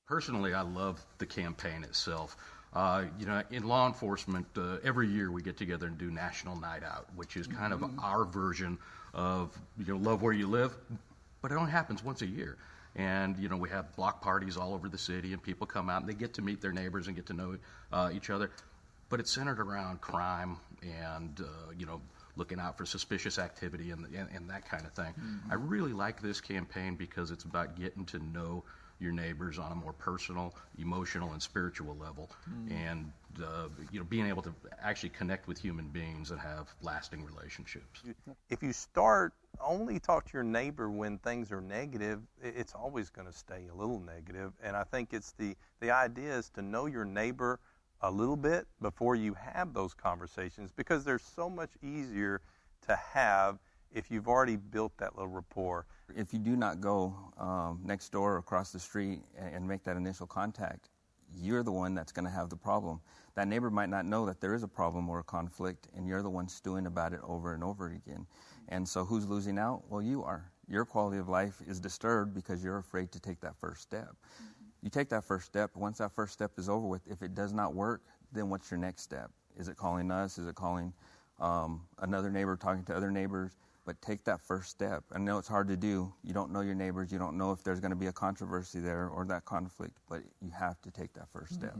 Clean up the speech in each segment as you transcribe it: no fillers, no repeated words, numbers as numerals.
Personally, I love the campaign itself. In law enforcement, every year we get together and do National Night Out, which is kind of our version of, love where you live, but it only happens once a year. And, we have block parties all over the city, and people come out and they get to meet their neighbors and get to know each other. But it's centered around crime and, looking out for suspicious activity and that kind of thing. I really like this campaign because it's about getting to know your neighbors on a more personal, emotional, and spiritual level, and being able to actually connect with human beings and have lasting relationships. If you only talk to your neighbor when things are negative, it's always going to stay a little negative. And I think it's the idea is to know your neighbor a little bit before you have those conversations, because they're so much easier to have if you've already built that little rapport. If you do not go next door or across the street and make that initial contact, you're the one that's going to have the problem. That neighbor might not know that there is a problem or a conflict, and you're the one stewing about it over and over again. And so who's losing out? Well, you are. Your quality of life is disturbed because you're afraid to take that first step. You take that first step. Once that first step is over with, if it does not work, then what's your next step? Is it calling us? Is it calling another neighbor, talking to other neighbors? But take that first step. I know it's hard to do. You don't know your neighbors. You don't know if there's going to be a controversy there or that conflict, but you have to take that first step.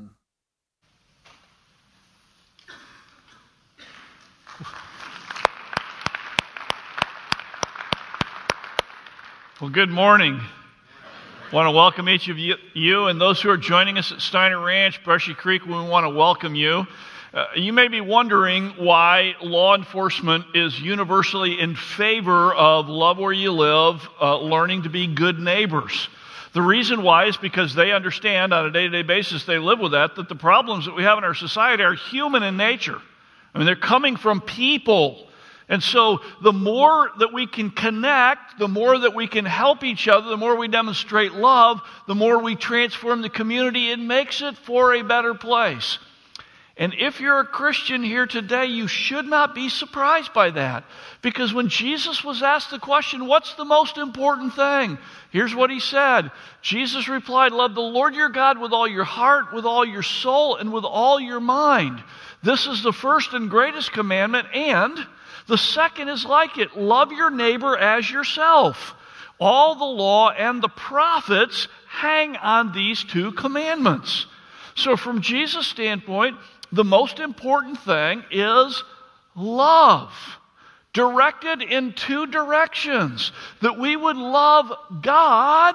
Well, good morning. I want to welcome each of you and those who are joining us at Steiner Ranch, Brushy Creek. We want to welcome you. You may be wondering why law enforcement is universally in favor of love where you live, learning to be good neighbors. The reason why is because they understand on a day-to-day basis, they live with that the problems that we have in our society are human in nature. I mean, they're coming from people. And so the more that we can connect, the more that we can help each other, the more we demonstrate love, the more we transform the community, it makes it for a better place. And if you're a Christian here today, you should not be surprised by that. Because when Jesus was asked the question, what's the most important thing? Here's what he said. Jesus replied, love the Lord your God with all your heart, with all your soul, and with all your mind. This is the first and greatest commandment, and the second is like it. Love your neighbor as yourself. All the law and the prophets hang on these two commandments. So from Jesus' standpoint, the most important thing is love, directed in two directions. That we would love God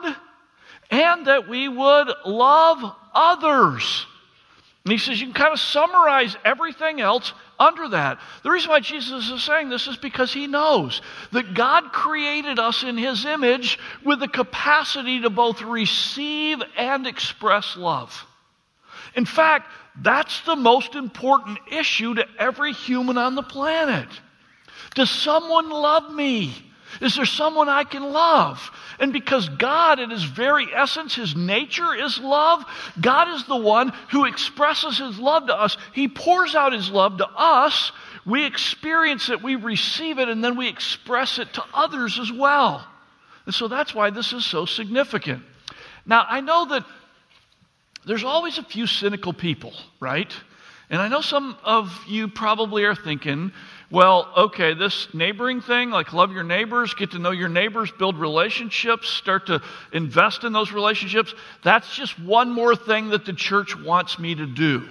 and that we would love others. And he says you can kind of summarize everything else under that. The reason why Jesus is saying this is because he knows that God created us in his image with the capacity to both receive and express love. In fact, that's the most important issue to every human on the planet. Does someone love me? Is there someone I can love? And because God, in his very essence, his nature is love, God is the one who expresses his love to us. He pours out his love to us. We experience it, we receive it, and then we express it to others as well. And so that's why this is so significant. Now, I know that there's always a few cynical people, right? And I know some of you probably are thinking, well, okay, this neighboring thing, like love your neighbors, get to know your neighbors, build relationships, start to invest in those relationships, that's just one more thing that the church wants me to do.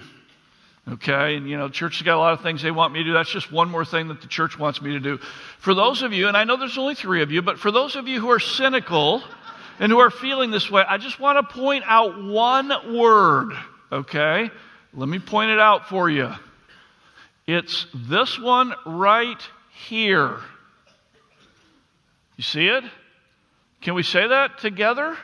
Okay, and the church has got a lot of things they want me to do. That's just one more thing that the church wants me to do. For those of you, and I know there's only 3 of you, but for those of you who are cynical and who are feeling this way, I just want to point out one word, okay? Let me point it out for you. It's this one right here. You see it? Can we say that together?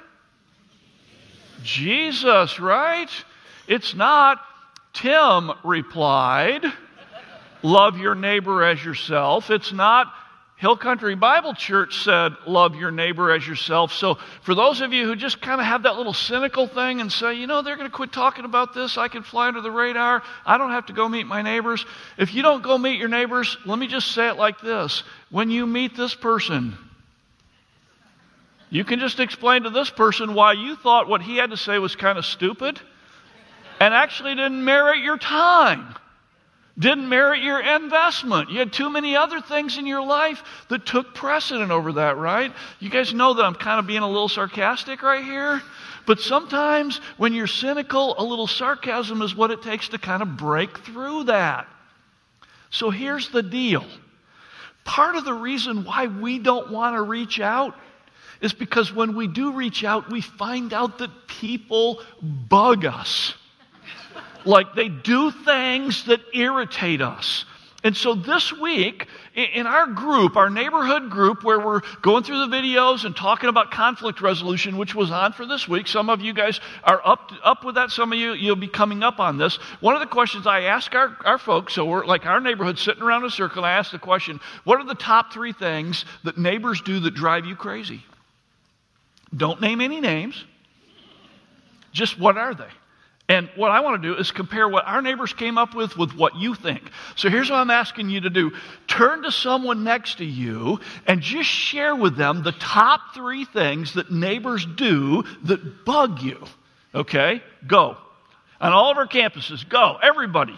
Jesus, right? It's not. Tim replied, love your neighbor as yourself. It's not. Hill Country Bible Church said, love your neighbor as yourself. So for those of you who just kind of have that little cynical thing and say, they're going to quit talking about this. I can fly under the radar. I don't have to go meet my neighbors. If you don't go meet your neighbors, let me just say it like this. When you meet this person, You can just explain to this person why you thought what he had to say was kind of stupid and actually didn't merit your time, didn't merit your investment. You had too many other things in your life that took precedent over that, right? You guys know that I'm kind of being a little sarcastic right here. But sometimes when you're cynical, a little sarcasm is what it takes to kind of break through that. So here's the deal. Part of the reason why we don't want to reach out is because when we do reach out, we find out that people bug us. Like they do things that irritate us. And so this week, in our group, our neighborhood group, where we're going through the videos and talking about conflict resolution, which was on for this week. Some of you guys are up with that. Some of you'll be coming up on this. One of the questions I ask our folks, so we're like our neighborhood sitting around in a circle, and I ask the question, what are the top 3 things that neighbors do that drive you crazy? Don't name any names. Just what are they? And what I want to do is compare what our neighbors came up with what you think. So here's what I'm asking you to do. Turn to someone next to you and just share with them the top 3 things that neighbors do that bug you. Okay? Go. On all of our campuses, go. Everybody.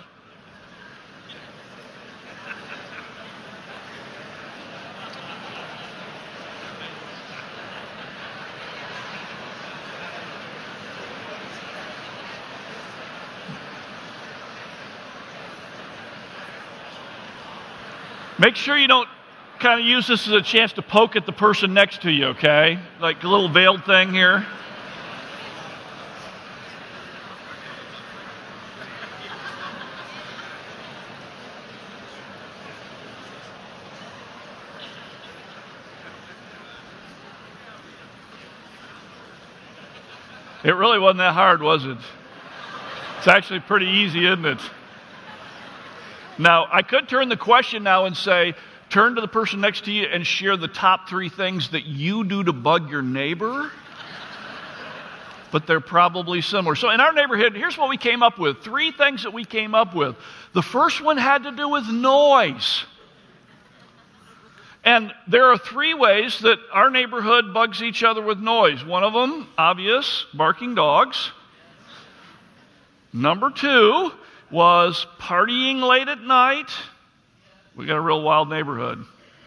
Make sure you don't kind of use this as a chance to poke at the person next to you, okay? Like a little veiled thing here. It really wasn't that hard, was it? It's actually pretty easy, isn't it? Now, I could turn the question now and say, turn to the person next to you and share the top 3 things that you do to bug your neighbor. But they're probably similar. So in our neighborhood, here's what we came up with. 3 things that we came up with. The first one had to do with noise. And there are 3 ways that our neighborhood bugs each other with noise. One of them, obvious, barking dogs. Number 2 was partying late at night. We got a real wild neighborhood.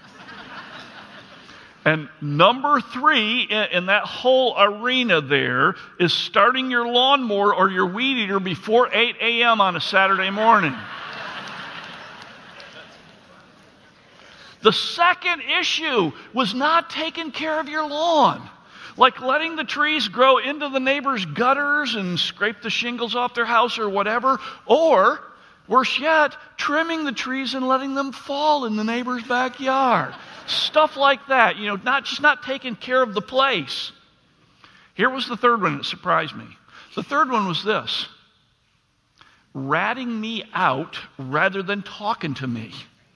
And number 3 in that whole arena there is starting your lawnmower or your weed eater before 8 a.m. on a Saturday morning. The second issue was not taking care of your lawn. Like letting the trees grow into the neighbor's gutters and scrape the shingles off their house or whatever. Or, worse yet, trimming the trees and letting them fall in the neighbor's backyard. Stuff like that, not taking care of the place. Here was the third one that surprised me. The third one was this: ratting me out rather than talking to me.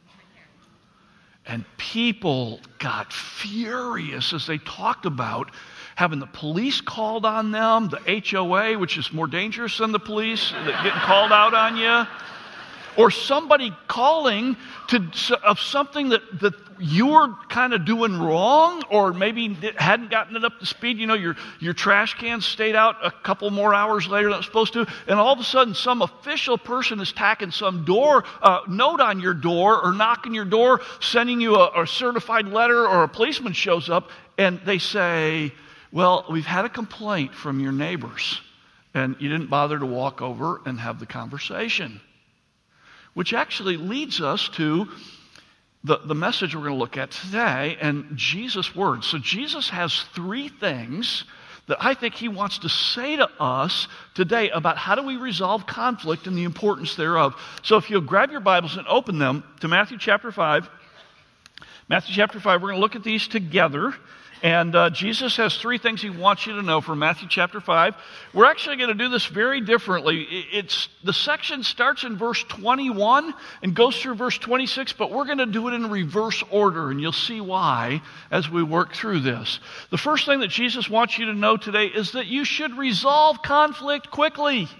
And people got furious as they talked about having the police called on them, the HOA, which is more dangerous than the police, getting called out on you, or somebody calling of something that you were kind of doing wrong, or maybe hadn't gotten it up to speed. Your trash can stayed out a couple more hours later than it was supposed to, and all of a sudden some official person is tacking some note on your door or knocking your door, sending you a certified letter, or a policeman shows up and they say, well, we've had a complaint from your neighbors and you didn't bother to walk over and have the conversation. Which actually leads us to the message we're going to look at today and Jesus' words. So Jesus has 3 things that I think he wants to say to us today about how do we resolve conflict and the importance thereof. So if you'll grab your Bibles and open them to Matthew chapter 5. Matthew chapter 5, we're going to look at these together. And Jesus has 3 things he wants you to know from Matthew chapter 5. We're actually going to do this very differently. The section starts in verse 21 and goes through verse 26, but we're going to do it in reverse order, and you'll see why as we work through this. The first thing that Jesus wants you to know today is that you should resolve conflict quickly.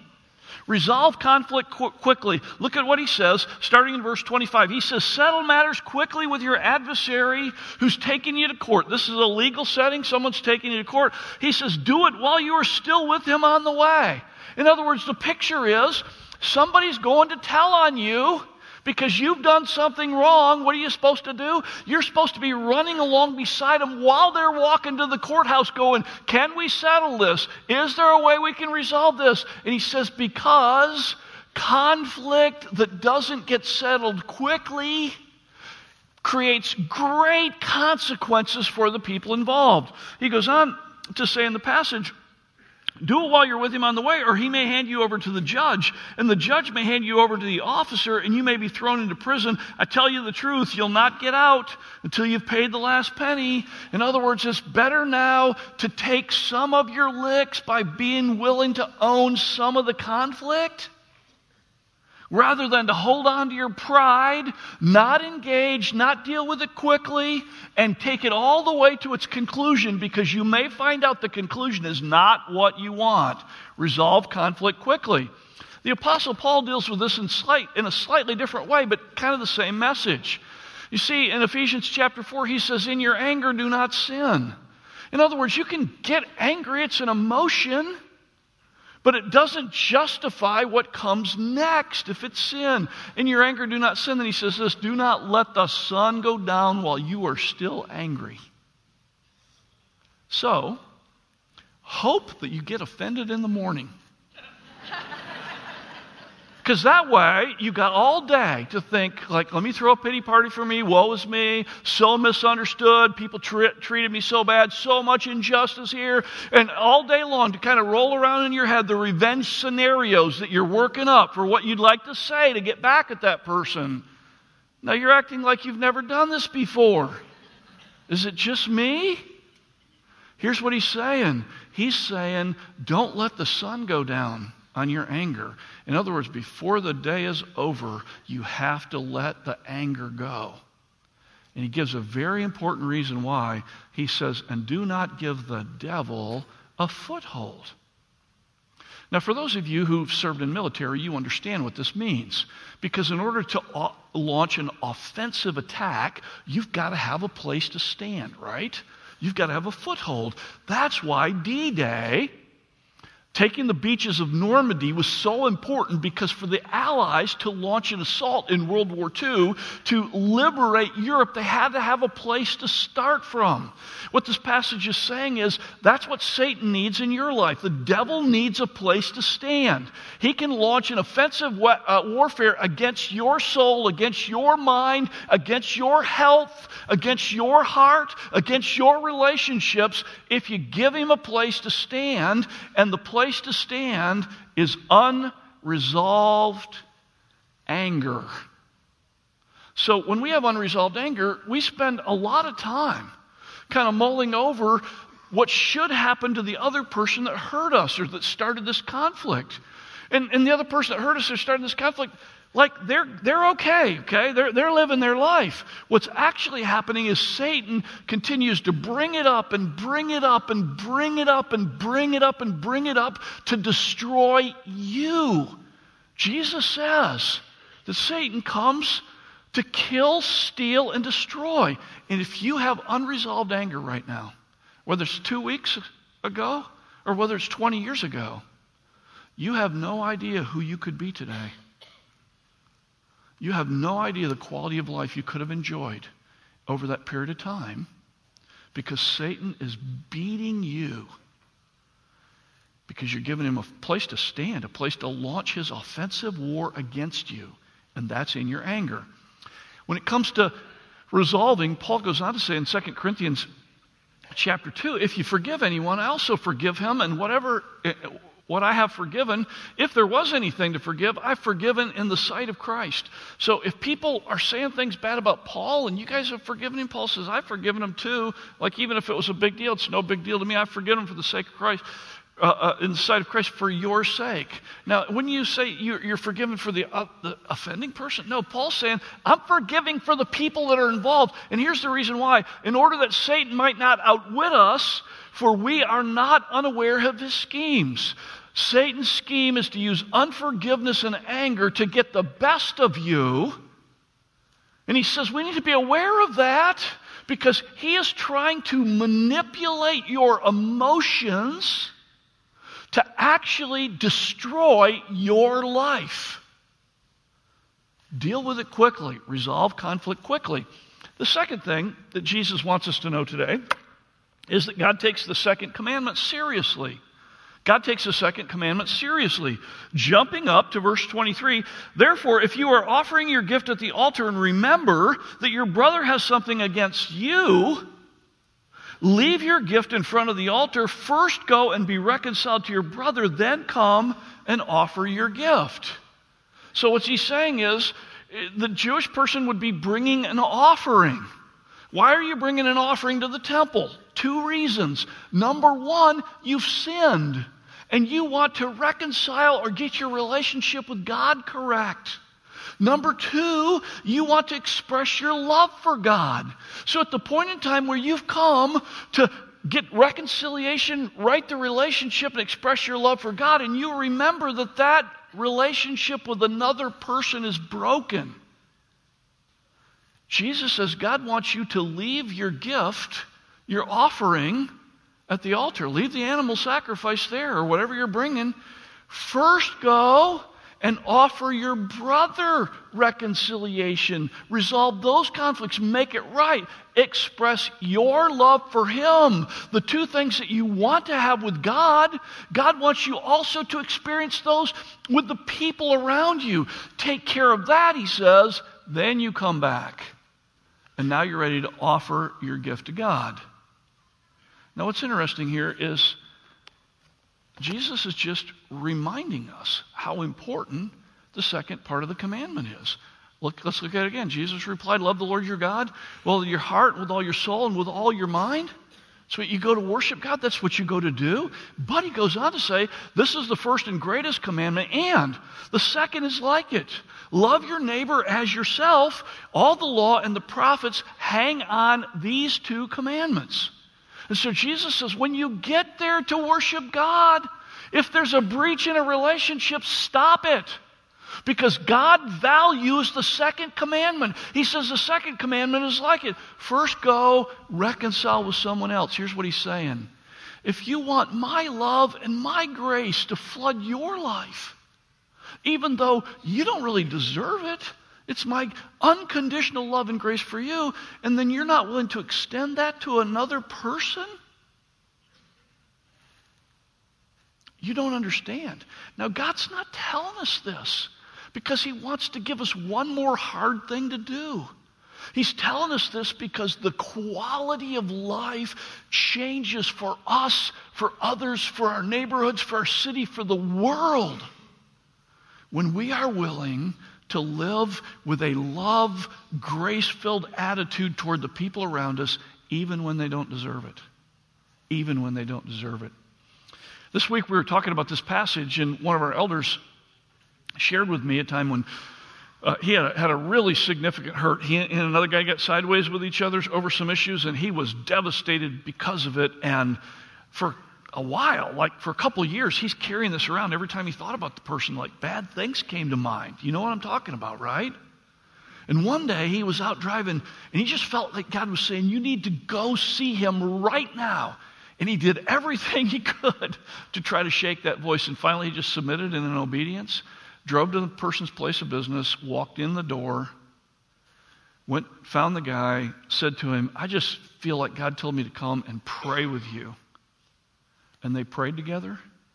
Resolve conflict quickly. Look at what he says, starting in verse 25. He says, settle matters quickly with your adversary who's taking you to court. This is a legal setting. Someone's taking you to court. He says, do it while you are still with him on the way. In other words, the picture is somebody's going to tell on you because you've done something wrong. What are you supposed to do? You're supposed to be running along beside them while they're walking to the courthouse going, can we settle this? Is there a way we can resolve this? And he says, because conflict that doesn't get settled quickly creates great consequences for the people involved. He goes on to say in the passage, do it while you're with him on the way, or he may hand you over to the judge, and the judge may hand you over to the officer, and you may be thrown into prison. I tell you the truth, you'll not get out until you've paid the last penny. In other words, it's better now to take some of your licks by being willing to own some of the conflict, rather than to hold on to your pride, not engage, not deal with it quickly, and take it all the way to its conclusion, because you may find out the conclusion is not what you want. Resolve conflict quickly. The Apostle Paul deals with this in a slightly different way, but kind of the same message. You see, in Ephesians chapter 4, he says, in your anger, do not sin. In other words, you can get angry. It's an emotion. But it doesn't justify what comes next if it's sin. In your anger, do not sin. Then he says this, do not let the sun go down while you are still angry. So, hope that you get offended in the morning. Because that way, you got all day to think, like, let me throw a pity party for me, woe is me, so misunderstood, people treated me so bad, so much injustice here, and all day long to kind of roll around in your head the revenge scenarios that you're working up for what you'd like to say to get back at that person. Now you're acting like you've never done this before. Is it just me? Here's what he's saying. He's saying, don't let the sun go down on your anger. In other words, before the day is over, you have to let the anger go. And he gives a very important reason why. He says, and do not give the devil a foothold. Now, for those of you who've served in military, you understand what this means. Because in order to launch an offensive attack, you've got to have a place to stand, right? You've got to have a foothold. That's why D-Day, taking the beaches of Normandy, was so important, because for the Allies to launch an assault in World War II to liberate Europe, they had to have a place to start from. What this passage is saying is that's what Satan needs in your life. The devil needs a place to stand. He can launch an offensive warfare against your soul, against your mind, against your health, against your heart, against your relationships, if you give him a place to stand. And the place to stand is unresolved anger. So when we have unresolved anger, we spend a lot of time kind of mulling over what should happen to the other person that hurt us or that started this conflict. And the other person that hurt us or started this conflict, like they're okay? They're living their life. What's actually happening is Satan continues to bring it up and bring it up and bring it up and bring it up and bring it up to destroy you. Jesus says that Satan comes to kill, steal, and destroy. And if you have unresolved anger right now, whether it's 2 weeks ago or whether it's 20 years ago, you have no idea who you could be today. You have no idea the quality of life you could have enjoyed over that period of time, because Satan is beating you because you're giving him a place to stand, a place to launch his offensive war against you, and that's in your anger. When it comes to resolving, Paul goes on to say in 2 Corinthians chapter 2, if you forgive anyone, I also forgive him, and what I have forgiven, if there was anything to forgive, I've forgiven in the sight of Christ. So if people are saying things bad about Paul and you guys have forgiven him, Paul says, I've forgiven him too. Like, even if it was a big deal, it's no big deal to me. I've forgiven him for the sake of Christ, in the sight of Christ, for your sake. Now, when you say you're forgiven for the offending person, no, Paul's saying, I'm forgiving for the people that are involved. And here's the reason why. In order that Satan might not outwit us, for we are not unaware of his schemes. Satan's scheme is to use unforgiveness and anger to get the best of you. And he says we need to be aware of that because he is trying to manipulate your emotions to actually destroy your life. Deal with it quickly. Resolve conflict quickly. The second thing that Jesus wants us to know today is that God takes the second commandment seriously. God takes the second commandment seriously. Jumping up to verse 23, therefore, if you are offering your gift at the altar and remember that your brother has something against you, leave your gift in front of the altar. First go and be reconciled to your brother, then come and offer your gift. So what he's saying is, the Jewish person would be bringing an offering. Why are you bringing an offering to the temple? 2 reasons. Number 1, you've sinned, and you want to reconcile or get your relationship with God correct. Number 2, you want to express your love for God. So at the point in time where you've come to get reconciliation, right the relationship, and express your love for God, and you remember that that relationship with another person is broken, Jesus says God wants you to leave your gift, your offering, at the altar. Leave the animal sacrifice there or whatever you're bringing. First go and offer your brother reconciliation. Resolve those conflicts. Make it right. Express your love for him. The 2 things that you want to have with God, God wants you also to experience those with the people around you. Take care of that, he says. Then you come back. And now you're ready to offer your gift to God. Now what's interesting here is Jesus is just reminding us how important the second part of the commandment is. Let's look at it again. Jesus replied, love the Lord your God with all your heart, with all your soul, and with all your mind. So you go to worship God, that's what you go to do. But he goes on to say, this is the first and greatest commandment, and the second is like it. Love your neighbor as yourself. All the law and the prophets hang on these 2 commandments. And so Jesus says, when you get there to worship God, if there's a breach in a relationship, stop it. Because God values the second commandment. He says the second commandment is like it. First go reconcile with someone else. Here's what he's saying. If you want my love and my grace to flood your life, even though you don't really deserve it, it's my unconditional love and grace for you, and then you're not willing to extend that to another person? You don't understand. Now, God's not telling us this because he wants to give us one more hard thing to do. He's telling us this because the quality of life changes for us, for others, for our neighborhoods, for our city, for the world, when we are willing to live with a love, grace-filled attitude toward the people around us, even when they don't deserve it. Even when they don't deserve it. This week we were talking about this passage, and one of our elders shared with me a time when he had a really significant hurt. He and another guy got sideways with each other over some issues, and he was devastated because of it. And for a while, like for a couple of years, he's carrying this around. Every time he thought about the person, like bad things came to mind. You know what I'm talking about, right? And one day he was out driving, and he just felt like God was saying, you need to go see him right now. And he did everything he could to try to shake that voice. And finally he just submitted in obedience, drove to the person's place of business, walked in the door, went, found the guy, said to him, I just feel like God told me to come and pray with you. And they prayed together.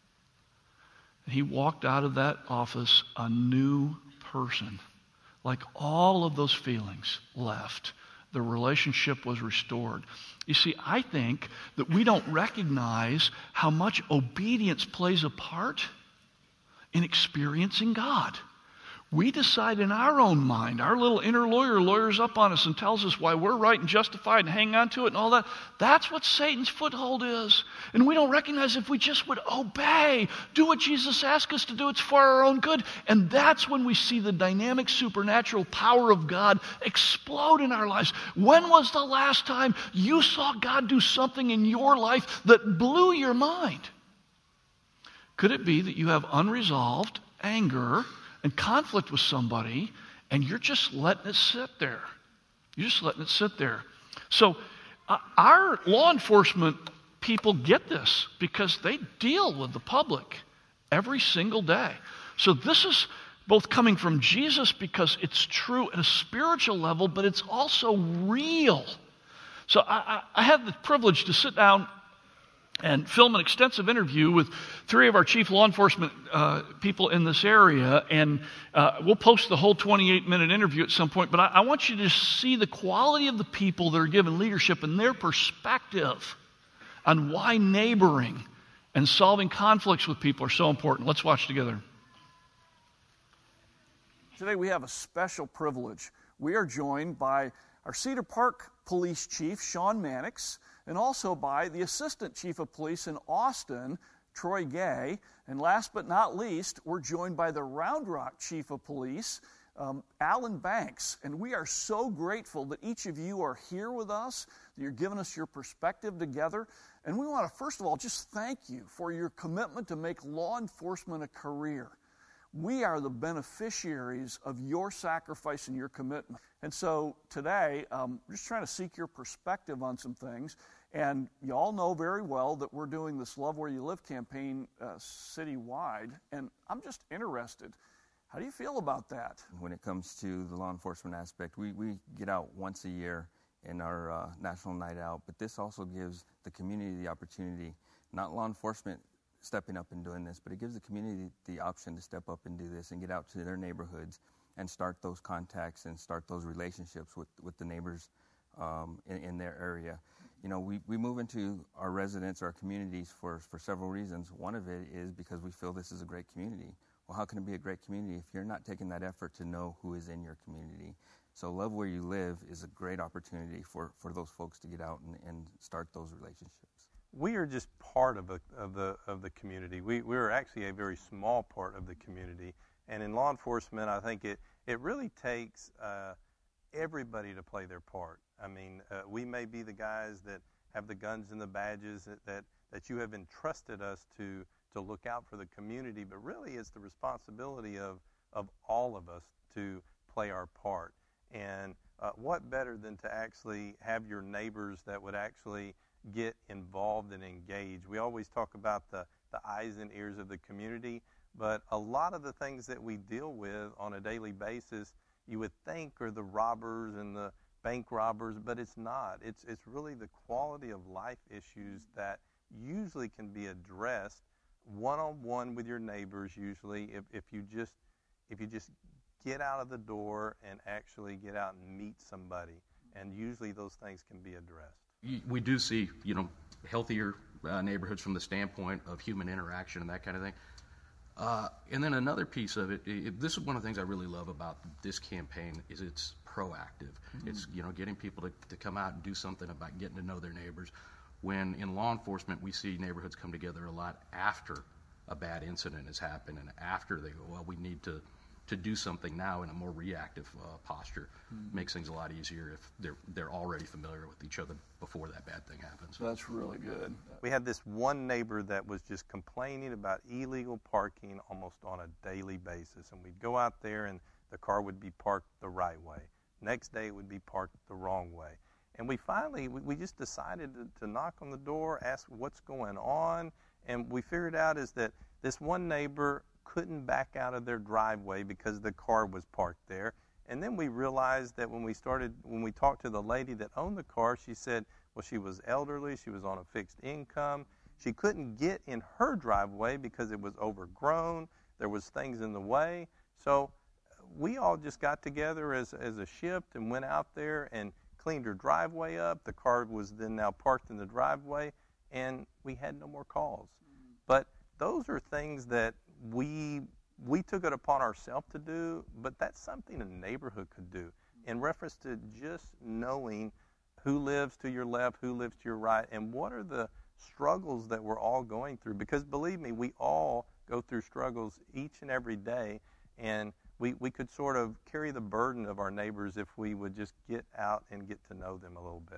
And he walked out of that office a new person. Like all of those feelings left. The relationship was restored. You see, I think that we don't recognize how much obedience plays a part in experiencing God. We decide in our own mind, our little inner lawyer lawyers up on us and tells us why we're right and justified and hang on to it and all that. That's what Satan's foothold is. And we don't recognize if we just would obey, do what Jesus asked us to do, it's for our own good. And that's when we see the dynamic supernatural power of God explode in our lives. When was the last time you saw God do something in your life that blew your mind? Could it be that you have unresolved anger and conflict with somebody, and you're just letting it sit there? You're just letting it sit there. So our law enforcement people get this because they deal with the public every single day. So this is both coming from Jesus because it's true at a spiritual level, but it's also real. So I had the privilege to sit down and film an extensive interview with 3 of our chief law enforcement people in this area, and we'll post the whole 28-minute interview at some point, but I want you to see the quality of the people that are given leadership and their perspective on why neighboring and solving conflicts with people are so important. Let's watch together. Today we have a special privilege. We are joined by our Cedar Park Police Chief, Sean Mannix, and also by the Assistant Chief of Police in Austin, Troy Gay. And last but not least, we're joined by the Round Rock Chief of Police, Alan Banks. And we are so grateful that each of you are here with us, that you're giving us your perspective together. And we want to, first of all, just thank you for your commitment to make law enforcement a career. We are the beneficiaries of your sacrifice and your commitment. And so today, we're just trying to seek your perspective on some things. And you all know very well that we're doing this Love Where You Live campaign citywide. And I'm just interested. How do you feel about that? When it comes to the law enforcement aspect, we get out once a year in our National Night Out. But this also gives the community the opportunity, not law enforcement stepping up and doing this, but it gives the community the option to step up and do this and get out to their neighborhoods and start those contacts and start those relationships with the neighbors in their area. You know, we move into our residents, our communities for several reasons. One of it is because we feel this is a great community. Well, how can it be a great community if you're not taking that effort to know who is in your community? So Love Where You Live is a great opportunity for those folks to get out and start those relationships. We are just part of the community. We're actually a very small part of the community. And in law enforcement, I think it really takes everybody to play their part. I mean, we may be the guys that have the guns and the badges that you have entrusted us to look out for the community, but really it's the responsibility of all of us to play our part. And what better than to actually have your neighbors that would actually get involved and engage. We always talk about the eyes and ears of the community, but a lot of the things that we deal with on a daily basis you would think are the robbers and the bank robbers, but it's not. It's really the quality of life issues that usually can be addressed one-on-one with your neighbors, usually if you just get out of the door and actually get out and meet somebody, and usually those things can be addressed. We do see, healthier neighborhoods from the standpoint of human interaction and that kind of thing. And then another piece of it, this is one of the things I really love about this campaign, is it's proactive. Mm-hmm. It's, getting people to come out and do something about getting to know their neighbors. When in law enforcement, we see neighborhoods come together a lot after a bad incident has happened and after they go, well, we need to do something now in a more reactive posture. Mm-hmm. Makes things a lot easier if they're already familiar with each other before that bad thing happens. That's really good. We had this one neighbor that was just complaining about illegal parking almost on a daily basis, and we'd go out there and the car would be parked the right way. Next day it would be parked the wrong way. And we finally, we just decided to knock on the door, ask what's going on, and we figured out is that this one neighbor couldn't back out of their driveway because the car was parked there. And then we realized that when we talked to the lady that owned the car, she said, well, she was elderly, she was on a fixed income. She couldn't get in her driveway because it was overgrown. There was things in the way. So we all just got together as a shift and went out there and cleaned her driveway up. The car was then now parked in the driveway, and we had no more calls. But those are things that we took it upon ourselves to do, but that's something a neighborhood could do in reference to just knowing who lives to your left, who lives to your right, and what are the struggles that we're all going through. Because believe me, we all go through struggles each and every day, and we could sort of carry the burden of our neighbors if we would just get out and get to know them a little bit.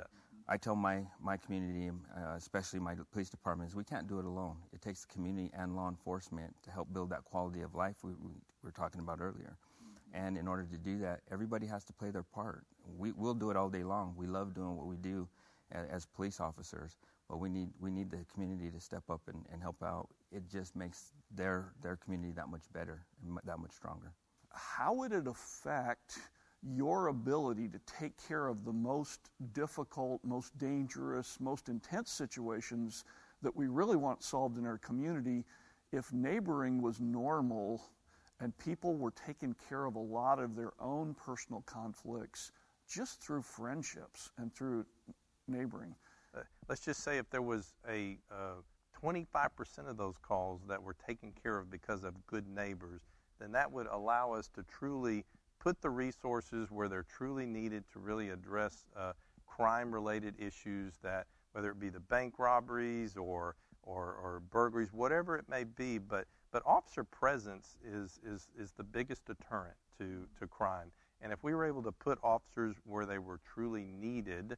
I tell my community, especially my police departments, we can't do it alone. It takes the community and law enforcement to help build that quality of life we were talking about earlier. And in order to do that, everybody has to play their part. We'll do it all day long. We love doing what we do as police officers, but we need the community to step up and help out. It just makes their community that much better and that much stronger. How would it affect your ability to take care of the most difficult, most dangerous, most intense situations that we really want solved in our community if neighboring was normal and people were taking care of a lot of their own personal conflicts just through friendships and through neighboring? Let's just say if there was a 25% of those calls that were taken care of because of good neighbors, then that would allow us to truly put the resources where they're truly needed to really address crime-related issues, that whether it be the bank robberies or burglaries, whatever it may be. But officer presence is the biggest deterrent to crime. And if we were able to put officers where they were truly needed,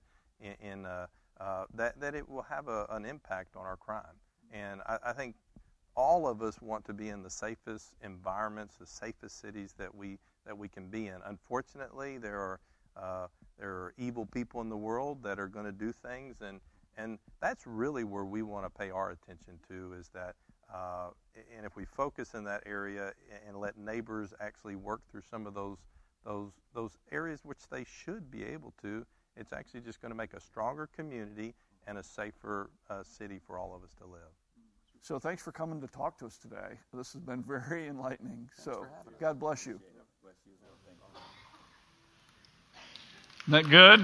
that it will have an impact on our crime. And I think all of us want to be in the safest environments, the safest cities that we can be in. Unfortunately, there are evil people in the world that are going to do things, and that's really where we want to pay our attention to, is that and if we focus in that area and let neighbors actually work through some of those areas which they should be able to, it's actually just going to make a stronger community and a safer city for all of us to live. So thanks for coming to talk to us today. This has been very enlightening. So God bless you. Isn't that good?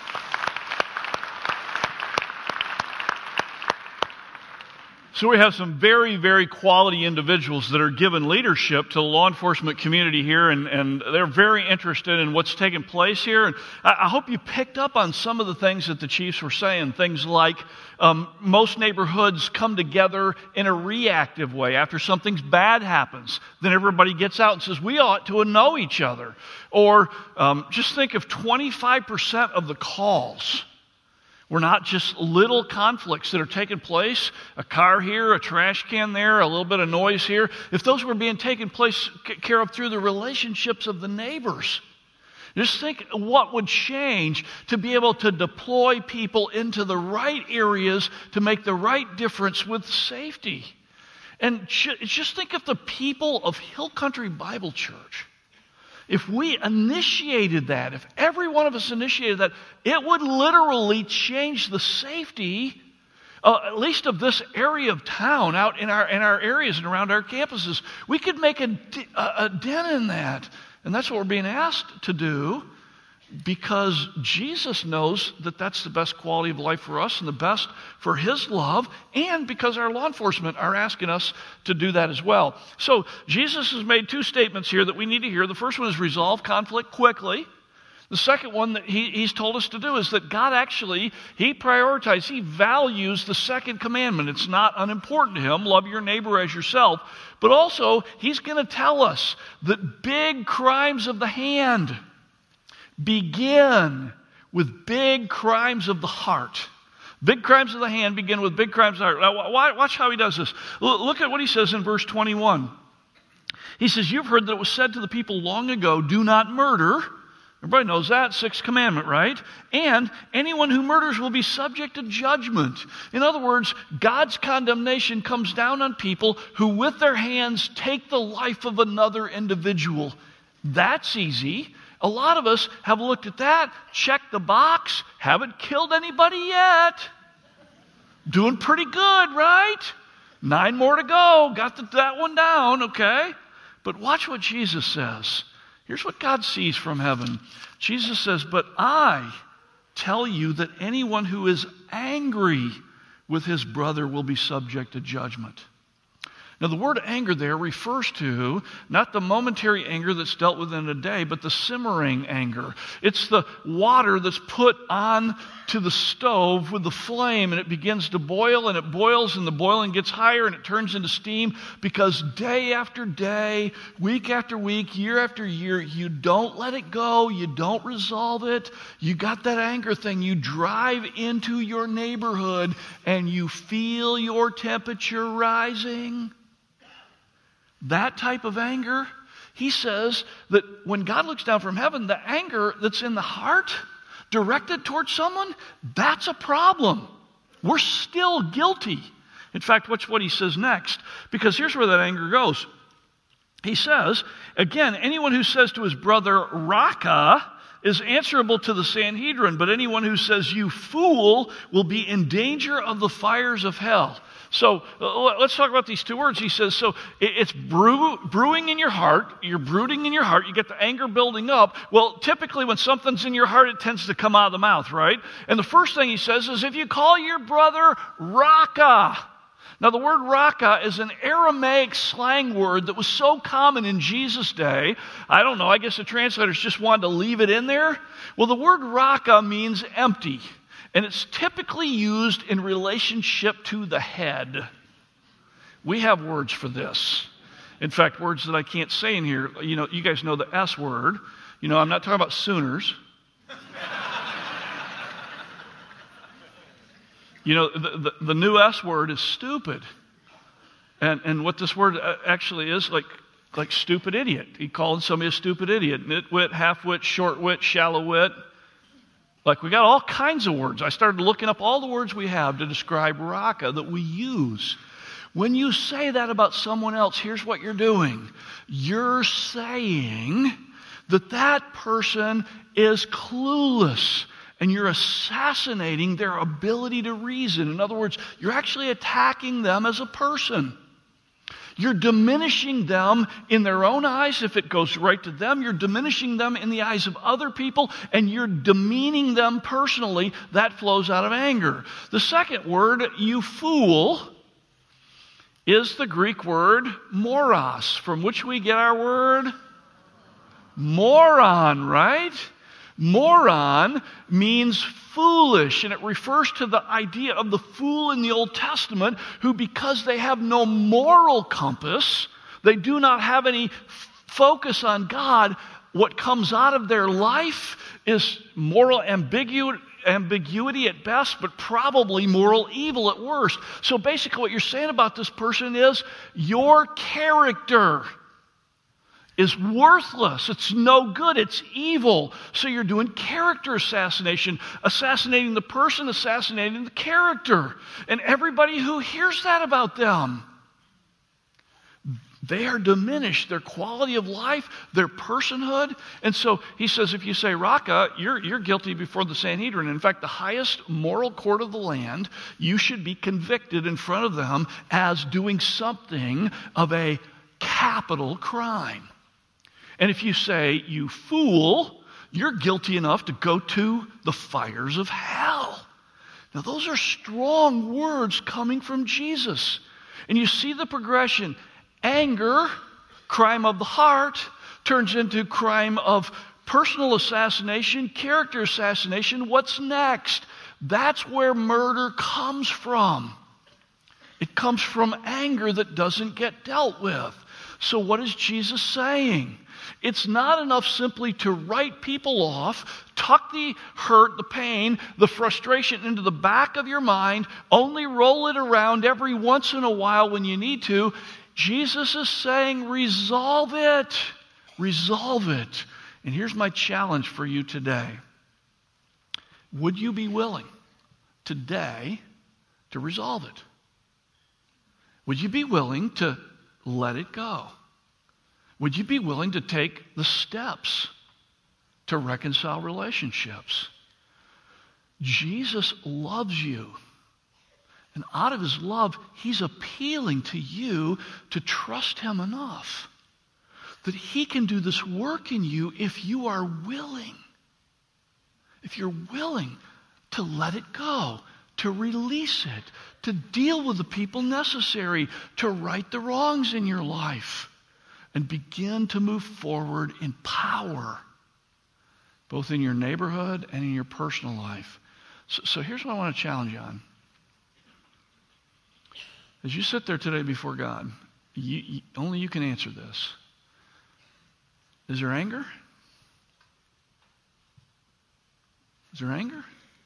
So we have some very, very quality individuals that are given leadership to the law enforcement community here, and they're very interested in what's taking place here. And I hope you picked up on some of the things that the chiefs were saying. Things like most neighborhoods come together in a reactive way. After something bad happens, then everybody gets out and says, we ought to know each other. Or just think of 25% of the calls were not just little conflicts that are taking place, a car here, a trash can there, a little bit of noise here. If those were being taken care of through the relationships of the neighbors, just think what would change to be able to deploy people into the right areas to make the right difference with safety. And just think of the people of Hill Country Bible Church. If we initiated that, if every one of us initiated that, it would literally change the safety, at least of this area of town, out in our areas and around our campuses. We could make a dent in that. And that's what we're being asked to do, because Jesus knows that that's the best quality of life for us and the best for His love, and because our law enforcement are asking us to do that as well. So Jesus has made two statements here that we need to hear. The first one is resolve conflict quickly. The second one that he's told us to do is that God actually, He prioritizes, He values the second commandment. It's not unimportant to Him, love your neighbor as yourself. But also, He's going to tell us that big crimes of the hand begin with big crimes of the heart. Big crimes of the hand begin with big crimes of the heart. Now, watch how He does this. Look at what He says in verse 21. He says, you've heard that it was said to the people long ago, do not murder. Everybody knows that, sixth commandment, right? And anyone who murders will be subject to judgment. In other words, God's condemnation comes down on people who with their hands take the life of another individual. That's easy. A lot of us have looked at that, checked the box, haven't killed anybody yet. Doing pretty good, right? 9 more to go. Got that one down, okay? But watch what Jesus says. Here's what God sees from heaven. Jesus says, but I tell you that anyone who is angry with his brother will be subject to judgment. Now, the word anger there refers to not the momentary anger that's dealt with in a day, but the simmering anger. It's the water that's put on to the stove with the flame, and it begins to boil, and it boils, and the boiling gets higher, and it turns into steam, because day after day, week after week, year after year, you don't let it go, you don't resolve it. You got that anger thing. You drive into your neighborhood, and you feel your temperature rising. That type of anger, he says that when God looks down from heaven, the anger that's in the heart directed towards someone, that's a problem. We're still guilty. In fact, watch what he says next, because here's where that anger goes. He says, again, anyone who says to his brother, Raka, is answerable to the Sanhedrin, but anyone who says, you fool, will be in danger of the fires of hell. So let's talk about these two words. He says, so it's brewing in your heart. You're brooding in your heart. You get the anger building up. Well, typically when something's in your heart, it tends to come out of the mouth, right? And the first thing he says is, if you call your brother Raka. Now, the word Raka is an Aramaic slang word that was so common in Jesus' day. I don't know, I guess the translators just wanted to leave it in there. Well, the word Raka means empty. And it's typically used in relationship to the head. We have words for this. In fact, words that I can't say in here. You know, you guys know the S word. You know, I'm not talking about Sooners. You know, the new S word is stupid. And what this word actually is, like stupid idiot. He called somebody a stupid idiot. Nitwit, half-wit, short-wit, shallow-wit. Like, we got all kinds of words. I started looking up all the words we have to describe Raka that we use. When you say that about someone else, here's what you're doing. You're saying that that person is clueless, and you're assassinating their ability to reason. In other words, you're actually attacking them as a person. You're diminishing them in their own eyes if it goes right to them. You're diminishing them in the eyes of other people, and you're demeaning them personally. That flows out of anger. The second word, you fool, is the Greek word moros, from which we get our word moron, right? Moron means foolish, and it refers to the idea of the fool in the Old Testament who, because they have no moral compass, they do not have any focus on God, what comes out of their life is moral ambiguity at best, but probably moral evil at worst. So basically what you're saying about this person is your character is worthless. It's no good. It's evil. So you're doing character assassination, assassinating the person, assassinating the character. And everybody who hears that about them, they are diminished, their quality of life, their personhood. And so he says, if you say Raka, you're guilty before the Sanhedrin. In fact, the highest moral court of the land, you should be convicted in front of them as doing something of a capital crime. And if you say, you fool, you're guilty enough to go to the fires of hell. Now, those are strong words coming from Jesus. And you see the progression. Anger, crime of the heart, turns into crime of personal assassination, character assassination. What's next? That's where murder comes from. It comes from anger that doesn't get dealt with. So what is Jesus saying? It's not enough simply to write people off, tuck the hurt, the pain, the frustration into the back of your mind, only roll it around every once in a while when you need to. Jesus is saying, resolve it. Resolve it. And here's my challenge for you today. Would you be willing today to resolve it? Would you be willing to let it go? Would you be willing to take the steps to reconcile relationships? Jesus loves you. And out of his love, he's appealing to you to trust him enough that he can do this work in you if you are willing. If you're willing to let it go, to release it, to deal with the people necessary, to right the wrongs in your life, and begin to move forward in power, both in your neighborhood and in your personal life. So here's what I want to challenge you on. As you sit there today before God, only you can answer this. Is there anger? Is there anger?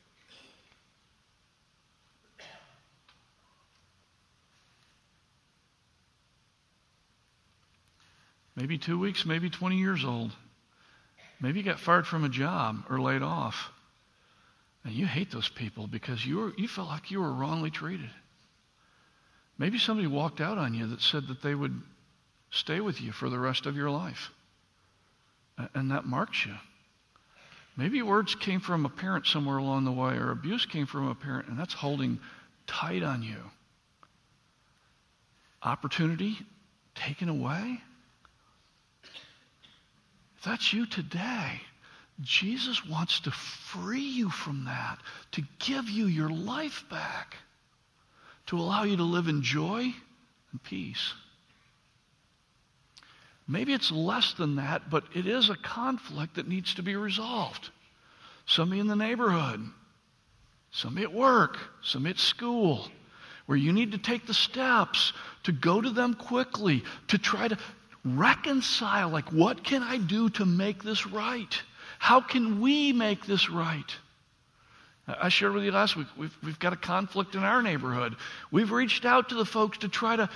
Maybe 2 weeks, maybe 20 years old. Maybe you got fired from a job or laid off. And you hate those people because you felt like you were wrongly treated. Maybe somebody walked out on you that said that they would stay with you for the rest of your life. And that marks you. Maybe words came from a parent somewhere along the way, or abuse came from a parent, and that's holding tight on you. Opportunity taken away. If that's you today, Jesus wants to free you from that, to give you your life back, to allow you to live in joy and peace. Maybe it's less than that, but it is a conflict that needs to be resolved. Somebody in the neighborhood, somebody at work, somebody at school, where you need to take the steps to go to them quickly, to try to reconcile, like, what can I do to make this right? How can we make this right? I shared with you last week, we've got a conflict in our neighborhood. We've reached out to the folks to try to,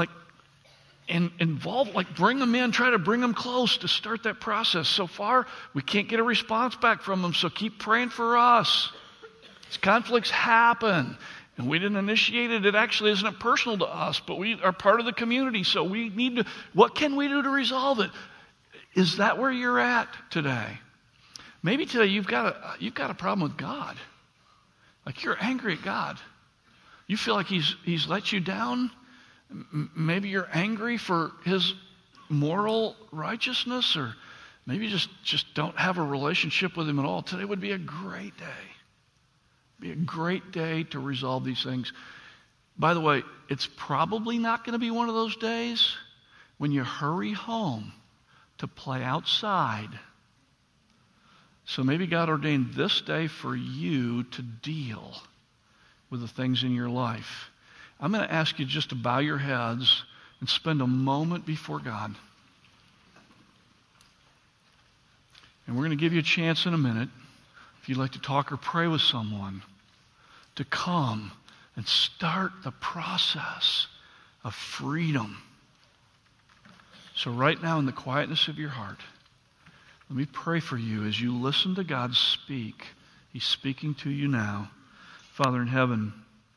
bring them in, try to bring them close to start that process. So far, we can't get a response back from them, so keep praying for us. These conflicts happen, and we didn't initiate it. It actually isn't personal to us, but we are part of the community, so we need to, what can we do to resolve it? Is that where you're at today? Maybe today you've got a problem with God. Like, you're angry at God. You feel like he's let you down. Maybe you're angry for his moral righteousness, or maybe you just don't have a relationship with him at all. Today would be a great day. Be a great day to resolve these things. By the way, it's probably not going to be one of those days when you hurry home to play outside. So maybe God ordained this day for you to deal with the things in your life. I'm going to ask you just to bow your heads and spend a moment before God. And we're going to give you a chance in a minute, if you'd like to talk or pray with someone, to come and start the process of freedom. So right now, in the quietness of your heart, let me pray for you as you listen to God speak. He's speaking to you now. Father in heaven,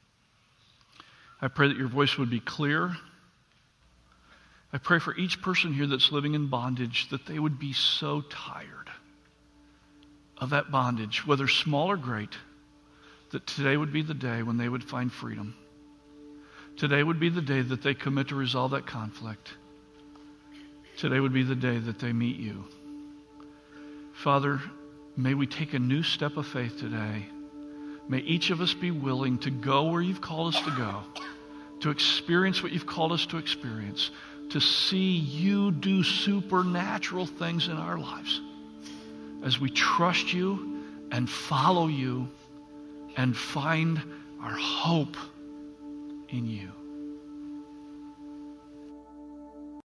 I pray that your voice would be clear. I pray for each person here that's living in bondage, that they would be so tired of that bondage, whether small or great, that today would be the day when they would find freedom. Today would be the day that they commit to resolve that conflict. Today would be the day that they meet you. Father, may we take a new step of faith today. May each of us be willing to go where you've called us to go, to experience what you've called us to experience, to see you do supernatural things in our lives as we trust you and follow you and find our hope in you.